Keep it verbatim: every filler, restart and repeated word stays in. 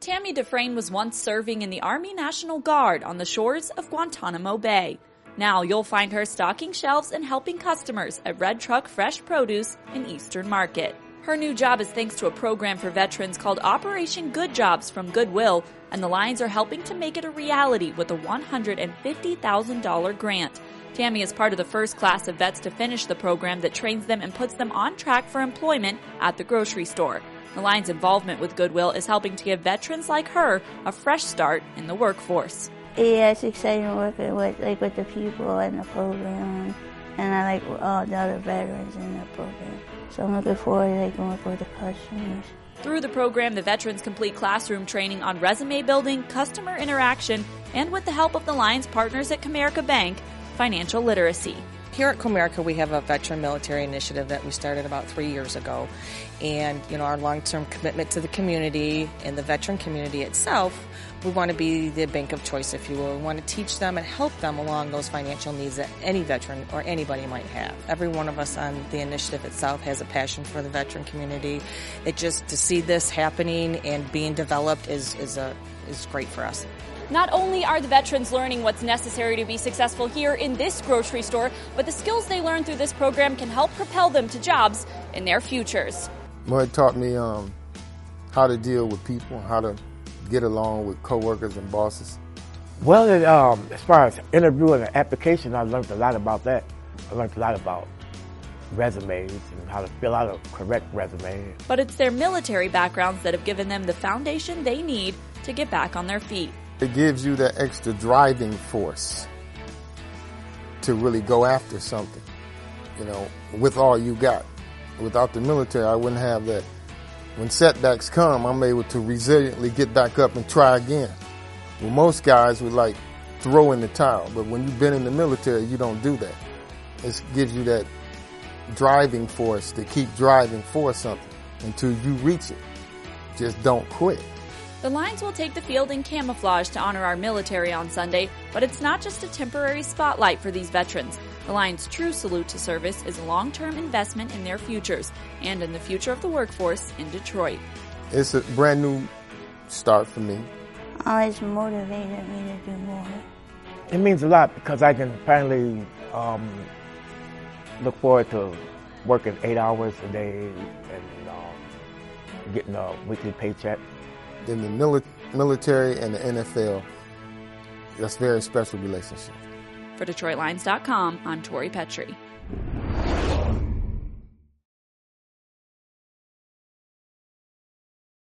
Tammy Dufresne was once serving in the Army National Guard on the shores of Guantanamo Bay. Now you'll find her stocking shelves and helping customers at Red Truck Fresh Produce in Eastern Market. Her new job is thanks to a program for veterans called Operation Good Jobs from Goodwill, and the Lions are helping to make it a reality with a one hundred fifty thousand dollars grant. Tammy is part of the first class of vets to finish the program that trains them and puts them on track for employment at the grocery store. The Lions' involvement with Goodwill is helping to give veterans like her a fresh start in the workforce. Yeah, it's exciting working with like with the people in the program, and I like all the other veterans in the program. So I'm looking forward to like going for the customers. Through the program, the veterans complete classroom training on resume building, customer interaction, and with the help of the Lions partners at Comerica Bank, financial literacy. Here at Comerica, we have a veteran military initiative that we started about three years ago. And, you know, our long-term commitment to the community and the veteran community itself, we want to be the bank of choice, if you will. We want to teach them and help them along those financial needs that any veteran or anybody might have. Every one of us on the initiative itself has a passion for the veteran community. It just, to see this happening and being developed is, is, a, is great for us. Not only are the veterans learning what's necessary to be successful here in this grocery store, but the skills they learn through this program can help propel them to jobs in their futures. Well, it taught me um, how to deal with people, how to get along with coworkers and bosses. Well, it, um, as far as interview and application, I learned a lot about that. I learned a lot about resumes and how to fill out a correct resume. But it's their military backgrounds that have given them the foundation they need to get back on their feet. It gives you that extra driving force to really go after something, you know, with all you got. Without the military, I wouldn't have that. When setbacks come, I'm able to resiliently get back up and try again. Well, most guys would like throw in the towel, but when you've been in the military, you don't do that. It gives you that driving force to keep driving for something until you reach it. Just don't quit. The Lions will take the field in camouflage to honor our military on Sunday, but it's not just a temporary spotlight for these veterans. The Lions' true salute to service is a long-term investment in their futures and in the future of the workforce in Detroit. It's a brand new start for me. Oh, it's motivated me to do more. It means a lot because I can finally um, look forward to working eight hours a day and uh, getting a weekly paycheck. In the mili- military and the N F L, that's a very special relationship. For Detroit Lions dot com, I'm Tori Petrie.